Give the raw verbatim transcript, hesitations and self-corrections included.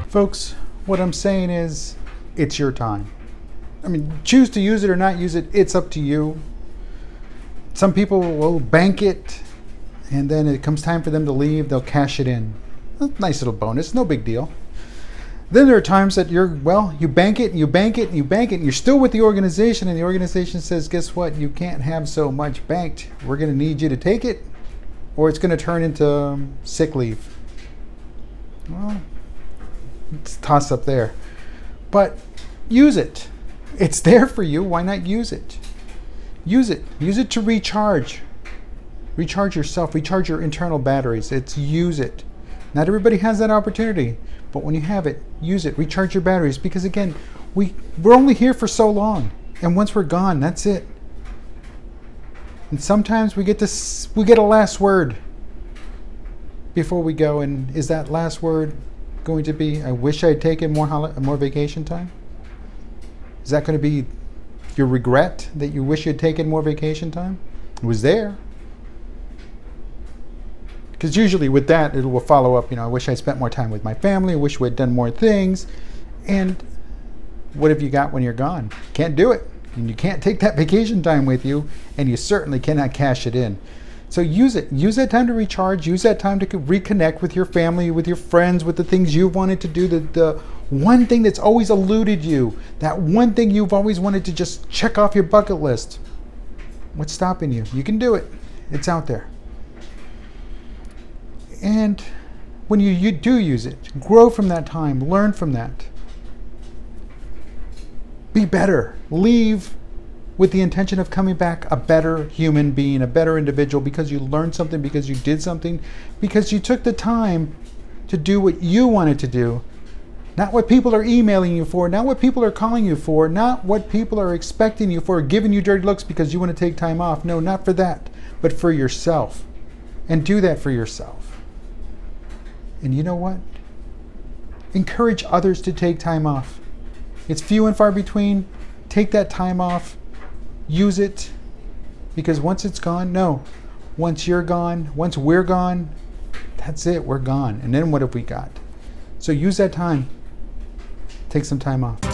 Folks, what I'm saying is, it's your time. I mean, choose to use it or not use it, it's up to you. Some people will bank it, and then it comes time for them to leave, they'll cash it in. A nice little bonus, no big deal. Then there are times that you're, well, you bank it, and you bank it, and you bank it, and you're still with the organization, and the organization says, guess what, you can't have so much banked. We're going to need you to take it, or it's going to turn into um, sick leave. Well, it's a toss up there. But use it. It's there for you. Why not use it? Use it. Use it to recharge. Recharge yourself. Recharge your internal batteries. It's use it. Not everybody has that opportunity, but when you have it, use it. Recharge your batteries, because again, we we're only here for so long, and once we're gone, that's it. And sometimes we get this we get a last word before we go, and is that last word going to be, I wish I'd taken more hol- more vacation time? Is that going to be your regret that you wish you'd taken more vacation time? It was there. Because usually with that, it will follow up, you know, I wish I spent more time with my family, I wish we had done more things. And what have you got when you're gone? Can't do it. And you can't take that vacation time with you, and you certainly cannot cash it in. So use it. Use that time to recharge. Use that time to reconnect with your family, with your friends, with the things you wanted to do. The, the one thing that's always eluded you. That one thing you've always wanted to just check off your bucket list. What's stopping you? You can do it. It's out there. And when you, you do use it, grow from that time. Learn from that. Be better. Leave with the intention of coming back a better human being, a better individual, because you learned something, because you did something, because you took the time to do what you wanted to do. Not what people are emailing you for, not what people are calling you for, not what people are expecting you for, giving you dirty looks because you want to take time off. No, not for that, but for yourself. And do that for yourself. And you know what? Encourage others to take time off. It's few and far between. Take that time off. Use it, because once it's gone, no, once you're gone, once we're gone, that's it, we're gone. And then what have we got? So use that time. Take some time off.